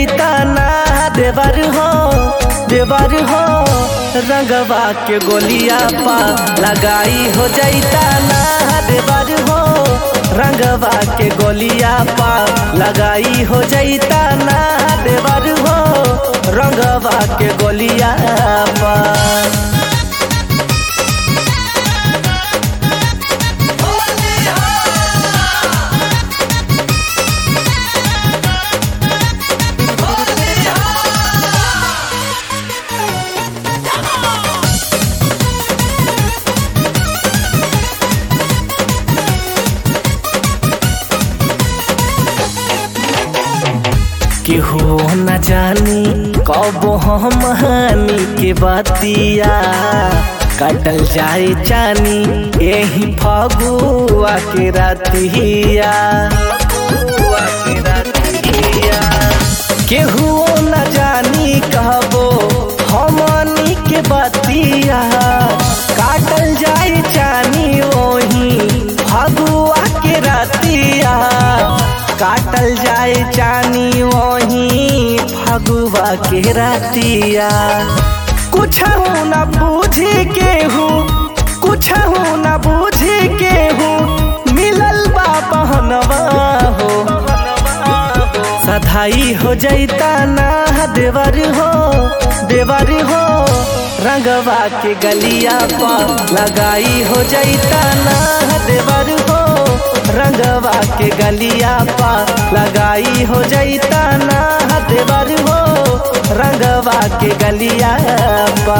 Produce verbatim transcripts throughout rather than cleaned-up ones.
जैता ना देवर हो देवर हो रंगवा के गोलिया पा लगाई हो जैता ना देवर हो रंगवा के गोलिया पा लगाई हो जैता ना देवर हो रंगवा के गोलिया पा। केहू न जानी कब हम हानि के बतिया काटल जाए जानी यही फगुआ के रातिया केहू न जानी कहबो हमनी के बतिया काटल जाए जानी वही फगुआ के रातिया काटल जाए जानी वही फगुआ के रातिया। कुछ न बूझे केहू कुछ न बूझे केहू मिलल बा बहनवा हो सधाई हो जैता ना देवर हो देवर हो रंगवा के गलिया पा लगाई हो जैता ना देवर हो रंगवा के गलिया पा लगाई हो जैता ना देवर हो रंगवा के गलिया पा।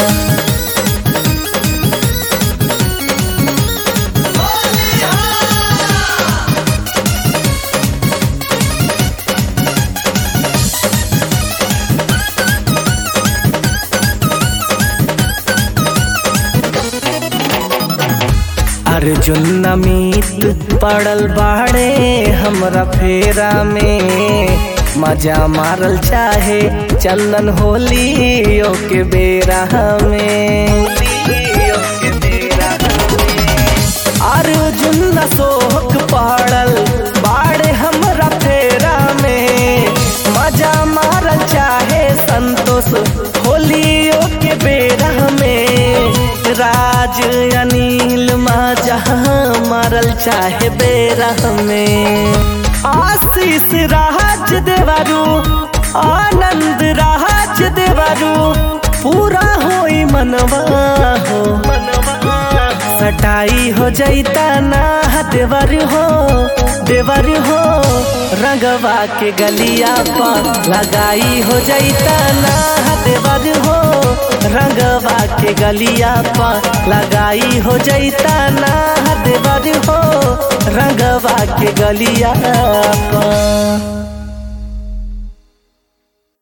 अर्जुन नमीत पड़ल बाड़े हमरा फेरा में मजा मारल चाहे चंदन होली के बेरा में अर्जुन न शोक पड़ल बाड़े हमरा फेरा में मजा मारल चाहे संतोष होली के बेरा में राज अनिल मजा मारल चाहे बेरा में आशीष राज देवरू आनंद राज देवरू पूरा होई मनवा हो सटाई हो जैता ना देवर हो देवर हो रंगवा के गलिया पा लगाई हो जैता ना देवर हो रंगवा के गलिया पा लगाई हो जैता ना देवर हो रंगवा के गलिया पा।